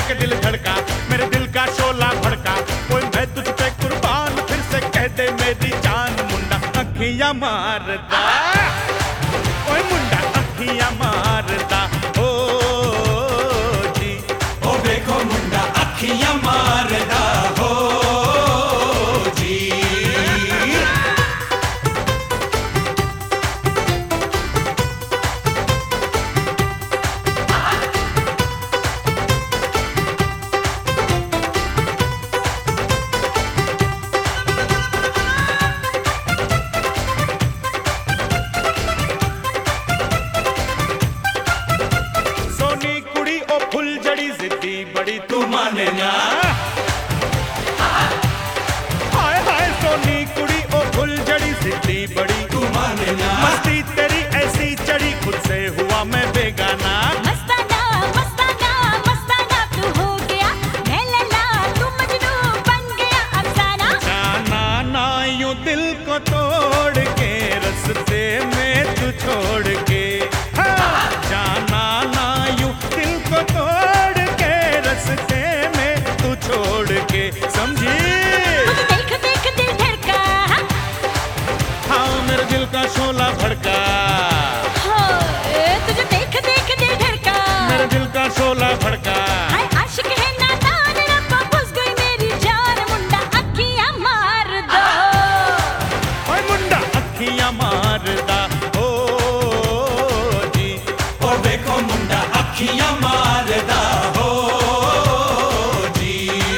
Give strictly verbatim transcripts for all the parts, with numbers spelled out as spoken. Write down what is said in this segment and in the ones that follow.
देख दिल धड़का, मेरे दिल का शोला भड़का। ओए मैं तुझ पे कुर्बान, फिर से कह दे मेरी जान। मुंडा अखियां मारदा, ओए मुंडा अखियां मारदा। ओ जी ओ देखो मुंडा अखियां मारदा हो जी। सोनी कुड़ी ओ फुल जड़ी जिद्दी बड़ी तू माने ना। हाय हाय सोनी कुड़ी ओ फुल जड़ी जिद्दी बड़ी तू माने ना। मस्ती तेरी ऐसी चढ़ी, खुद से हुआ मैं बेगाना। मस्ताना मस्ताना मस्ताना तू हो गया, मैं लैला तू मजनू बन गया अफसाना। जाना ना यूं दिल को तोड़ के, रस्ते में तू छोड़ के। हाँ, जाना ना यूं दिल को तोड़ के, रस्ते में तू छोड़ के। समझी? तुझे देख देख दिल धड़का, हाँ मेरे दिल का शोला भड़का, हो तुझे देख देख दिल धड़का। मेरे दिल का शोला भड़का। हाय आशिक है नादान, रब्बा घुस गई मेरी जान। मुंडा अखियां मार दो, ओए मुंडा अखियां मारदा। ओ जी ओ देखो मुंडा अखियां मारदा हो जी।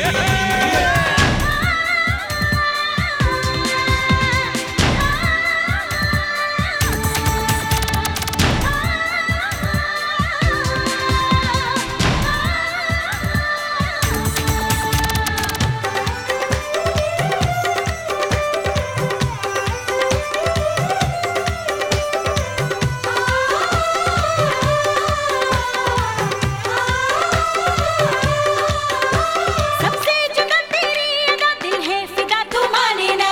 सबसे जुदा तेरी अदा, दिल है फिदा तू माने ना।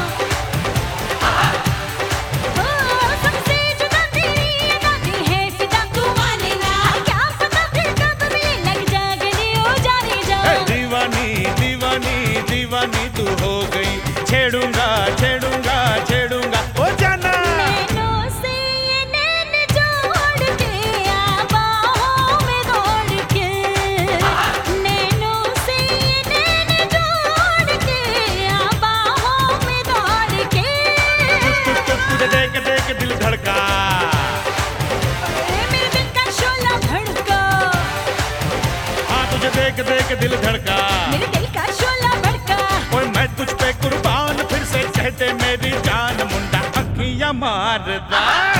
ओ सबसे जुदा तेरी अदा, दिल है फिदा तू माने ना। क्या पता फिर कब मिले, लग जा गले ओ जाने जा। ए दीवानी दीवानी दीवानी तू हो गई, छेड़ूंगा छेड़ूंगा छेड़ूंगा ओ जाना। नैनों से ये नैन जोड़ के, आ बाहों में दौड़ के। नैनों से ये नैन जोड़ के, आ बाहों में दौड़ के। तुझे देख देख दिल धड़का, मेरे दिल का शोला भड़का, हाँ तुझे देख देख दिल धड़का। मेरे दिल का शोला भड़का। ओए मैं तुझ पे कुर्बान, फिर से कहते मेरी जान। मुंडा अखियां मारदा।